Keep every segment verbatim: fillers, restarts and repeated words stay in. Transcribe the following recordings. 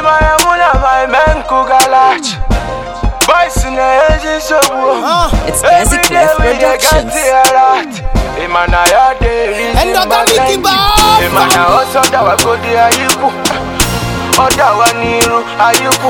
Imayamuna my men kugalach. Boys in the engine so It's Gazi Clef Productions. Imana ya de reason matengi. Imana also da wa godi ayuku. Oda wa niru ayuku.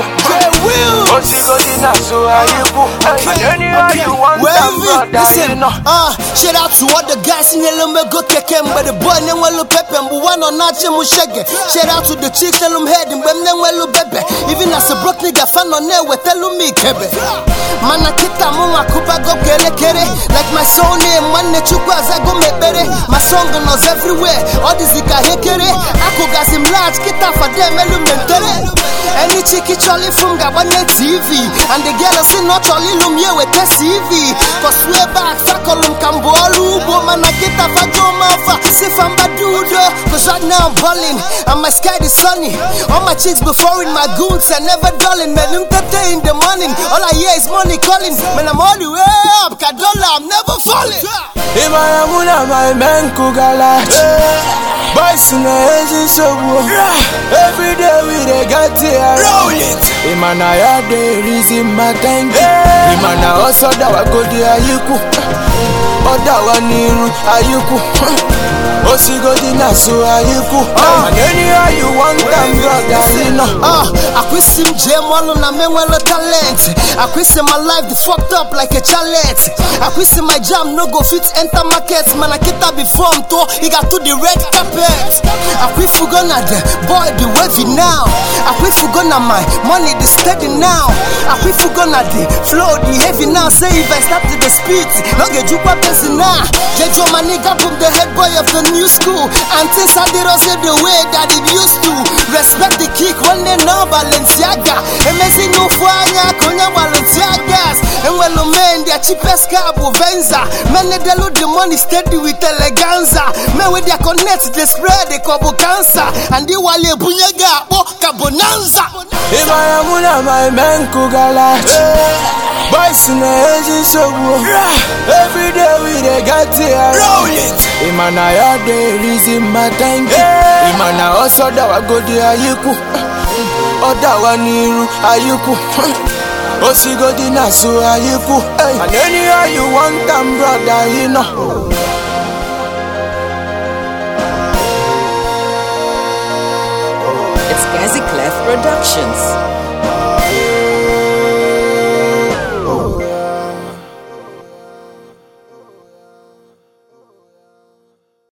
Osigodi na so ayuku. Anywhere you want them brother you know. Ah, shout out to all the guys in the lumbe go keke but the boy nem welu pepe mbu wano nache mu shege. Shout out to the chicks in lum head and them nem welu bebe. Even as a broke nigga fan on there we tell me kebe. Mana kita mu makuba go kere kere. Like my soul name man ne chukwa zago mebere. My song knows everywhere. All this ika hekere. Ako gazim large kita for them elu mentere. Any chicky choli from Gabane T V. And the girl say not choli lum ye with the C V. Cause way back fakolum kambolu. Woman I get a fajoma fa. Sifamba dudo. Cause right now I'm balling. And my sky is sunny. All my chicks before in my goons are never dulling. Man, I'm in the morning. All I hear is money calling. Man, I'm all the way up. Kadola, I'm never falling. Imayamuna my men kugalach. Boys in the engine so every day we dey get here. Roll it. Imana ya de reason matengi. Imana also da wa godi ayuku. Oda wa niru ayuku. Osigodi na so ayuku. And anywhere you want them brother you know. Ah, I quit sim jam all on a man well talent. I quit my life the fucked up like a challenge. I quit my jam no go fit enter markets. Man I kita before him to he got to the red carpet. I quit fugona the boy the wavy now. I quit fugona my money the steady now. I quit fugona the flow the heavy now. Say if I start to the speed, no get you person now. Get your my nigga from the head boy of the new school. Until Sadiro said the way that it used to. Respect the kick when they know Balenciaga. M S C no fire, Konya Balenciagas. And when the men their cheapest car Venza. Men they load the money steady with eleganza. Men with their connect they spread the cobo cancer. And they wale bunyaga oh kabonanza. Imayamuna my men kugalach. Boys in the engine so every day we dey get here. Roll it. Imana ya de reason matengi. Imana also da wa godi ayuku. Oda wa niru ayuku. Osigodi na so ayuku. And anywhere you want them brother you know. It's Gazi Clef Productions.